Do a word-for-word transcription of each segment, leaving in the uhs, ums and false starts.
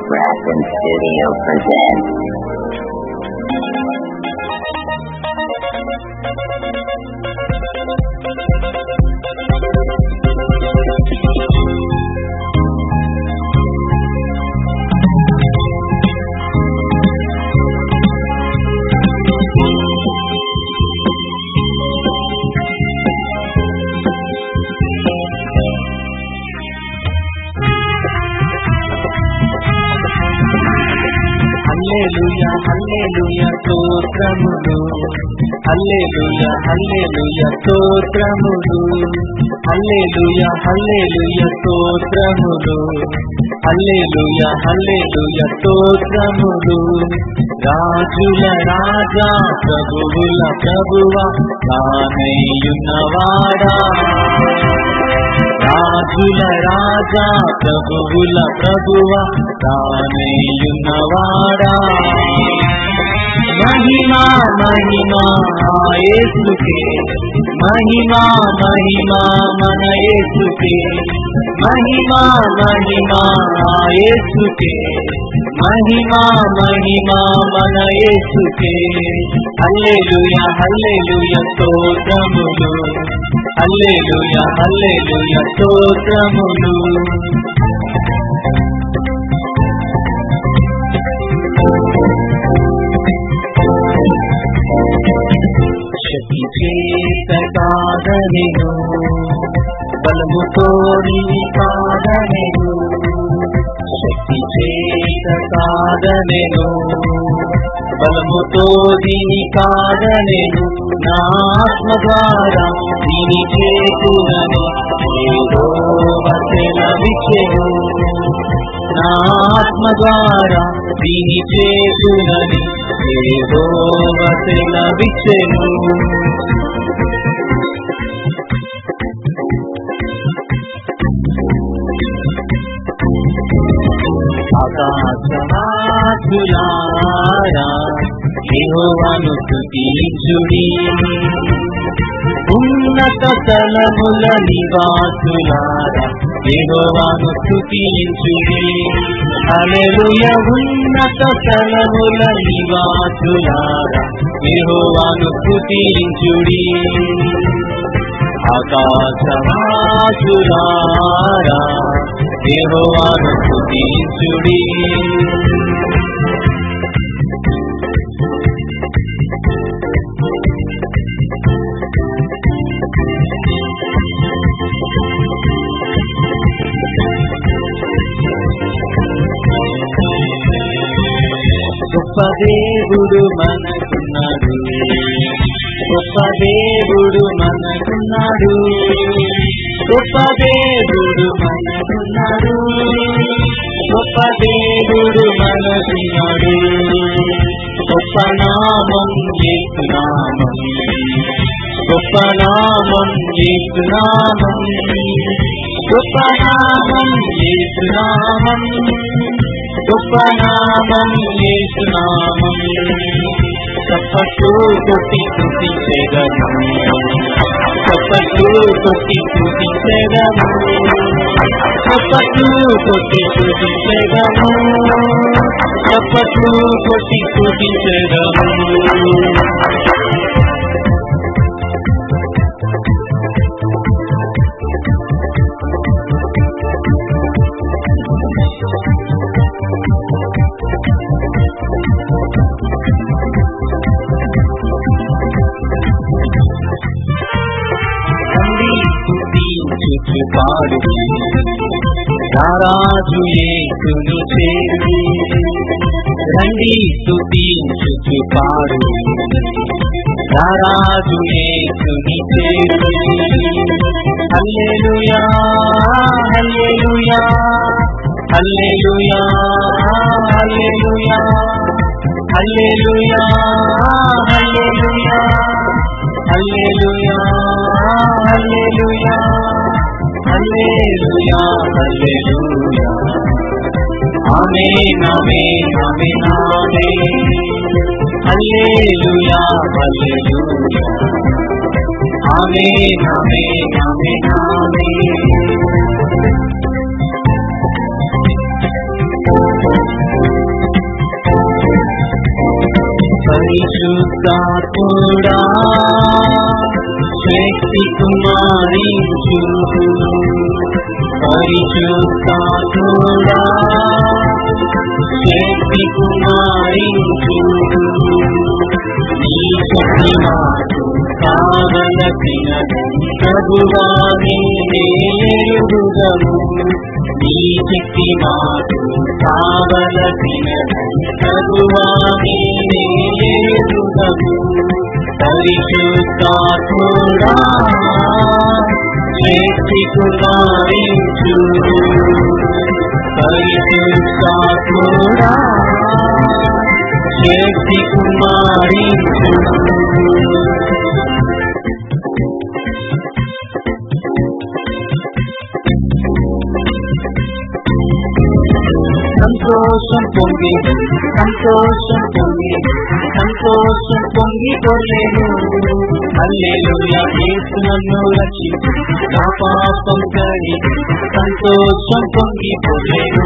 Grafton Studio presents. హల్లెలూయా హల్లెలూయా స్తోత్రములు హల్లెలూయా హల్లెలూయా స్తోత్రములు హల్లెలూయా హల్లెలూయా స్తోత్రములు హల్లెలూయా హల్లెలూయా స్తోత్రములు రాజుల రాజా ప్రభువుల ప్రభువా తానయ్యున్నవాడా రాజుల రాజా ప్రభువుల ప్రభువా తానయ్యున్నవాడా మహిమా మహిమా యేసుకే మహిమా మహిమా మన యేసుకే మహిమా మహిమా యేసుకే మహిమా మహిమా మన యేసుకే హల్లెలూయా హల్లెలూయా స్తోత్రములు హల్లెలూయా హల్లెలూయా స్తోత్రములు శక్తి చేత కాదనెను బలముతో నీ కాదనెను శక్తి చేత కాదనెను బలముతో దీని కాదనెను నా ఆత్మ ద్వారా దీని చేతులను యెహోవా సెలవిచ్చెను నా ఆత్మ ద్వారా దీని చేతులని యెహోవా సెలవిచ్చెను ఆకాశవాసులారా యెహోవాను స్తుతించుడి ఉన్నత తలముల నివాసులారా యెహోవాను స్తుతించుడి హల్లెలూయా ఉన్నత తలముల నివాసులారా యెహోవాను స్తుతించుడి ఆకాశవాసులారా యెహోవాను స్తుతించుడి గొప్ప దేవుడు మనకున్నాడు గొప్ప దేవుడు మనకున్నాడు గొప్ప దేవుడు మనకున్నాడు గొప్ప దేవుడు మనకున్నాడు గొప్ప నామం యేసు నామం గొప్ప నామం యేసు నామం గొప్ప నామం యేసు నామం గొప్ప నామం యేసు నామం చప్పట్లు కొట్టి స్తుతించెదము చప్పట్లు కొట్టి స్తుతించెదము చప్పట్లు కొట్టి స్తుతించెదము చప్పట్లు కొట్టి స్తుతించెదము పాడుడి రారాజు యేసును చేరుడి రండి స్తుతించుచు పాడుడి రారాజు యేసుని చేరుడి హల్లెలూయా హల్లెలూయా హల్లెలూయా హల్లెలూయా హల్లెలూయా హల్లెలూయా హల్లెలూయా హల్లెలూయా హల్లెలూయా హల్లెలూయా ఆమేన్ ఆమేన్ ఆమేన్ ఆమేన్ హల్లెలూయా హల్లెలూయా ఆమేన్ ఆమేన్ ఆమేన్ ఆమేన్ పరిశుద్ధాత్ముడా శక్తి కుమారించు నీ శక్తి మాకు కావలసిన ప్రభువా నిన్నే ఎరుగుదము నీ శక్తి మాకు కావలసిన ప్రభువా నిన్నే ఎరుగుదము పరిశుద్ధాత్ముడా శక్తి కుమారించు పరిశుద్ధాత్ముడా శక్తి కుమారించు సంతోషం పొంగి సంతోషం పొంగి సంతోషం పొంగి పొర్లేను హల్లెలూయా యేసు నన్ను రక్షించు నా పాపం కడిగి సంతోషం పొంగి పొర్లేను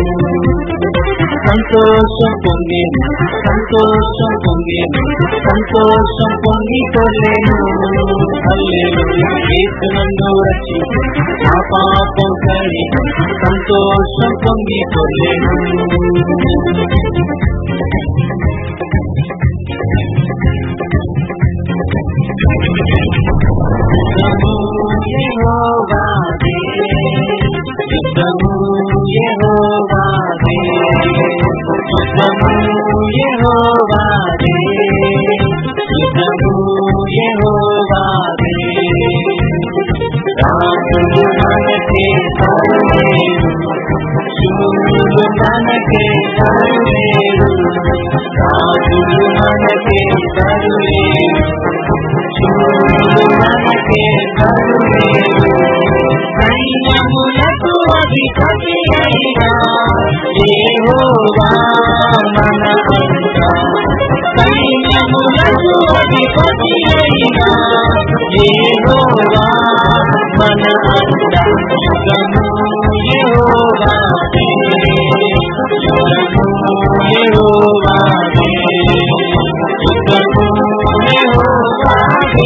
సంతోషం పొంగి సంతోషం పొంగి సంతోషం పొంగి పొర్లేను హల్లెలూయా యేసు నన్ను రక్షించు నా పాపం కడిగి సంతోషం పొంగి పొర్లేను యెహోవాదే యుద్ధము యెహోవాదే యుద్ధము యెహోవాదే యుద్ధము యెహోవాదే రాజులు మనకే కరుణేరు శూరులు మనకే కరుణేరు రాజులు మనకే కరుణేరు శూరులు మనకే కరుణేరు సైన్యములకు అధిపతి అయినా యెహోవా మన అంతా సైన్యములకు అధిపతి అయినా యెహోవా మన అంతా యుగము యెహోవాదే యుగము యెహోవాదే యుగము యెహోవాదే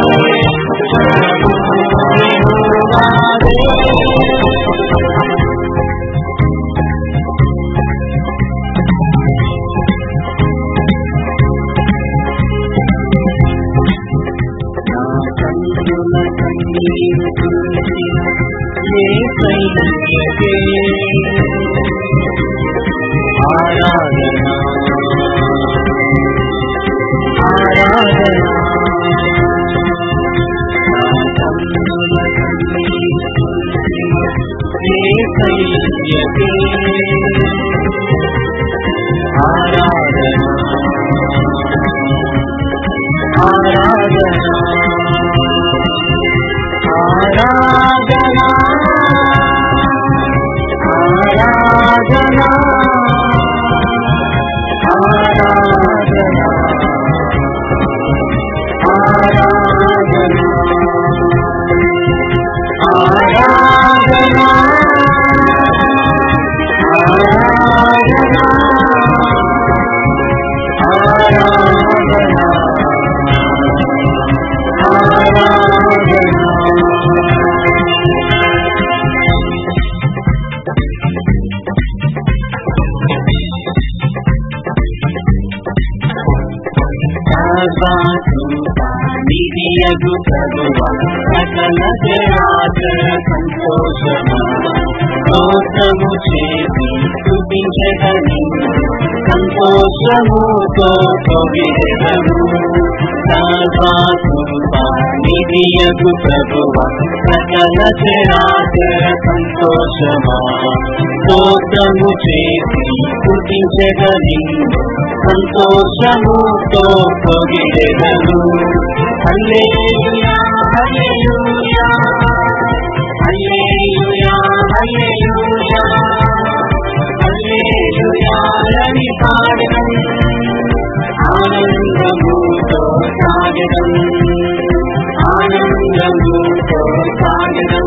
ఆరాధనా ఆరాధనా నిధియగు ప్రభువా సకల చరాచర సంతోషమా స్తోత్రము చేసి స్తుతించెదను సంతోషముతో పొగిడెదను సర్వాకృపా నిధియగు ప్రభువా సకల చరాచర సంతోషమా స్తోత్రము చేసి స్తుతించెదను సంతోషముతో పొగిడెదను హల్లెలూయా హల్లెలూయా హల్లెలూయా హల్లెలూయా హల్లెలూయా అని పాడెదం ఆనందముతో సాగెదం ఆనందముతో సాగెదం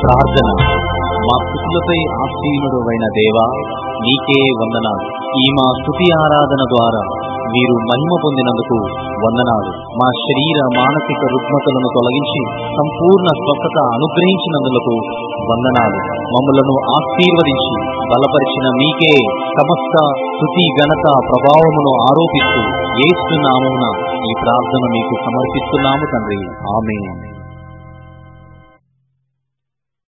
ప్రార్థన. మా స్తుతులపై ఆసీనుడవైన దేవా, నీకే వందనాలు. ఈ మా స్తుతి ఆరాధన ద్వారా మీరు మహిమ పొందినందుకు వందనాలు. మా శరీర మానసిక రుగ్మతలను తొలగించి సంపూర్ణ స్వస్థత అనుగ్రహించినందుకు వందనాలు. మమ్మలను ఆశీర్వదించి బలపరిచిన మీకే సమస్త స్తుతి ఘనత ప్రభావమును ఆరోపిస్తూ యేసు నామమున ఈ ప్రార్థన మీకు సమర్పిస్తున్నాము తండ్రి. ఆమేన్.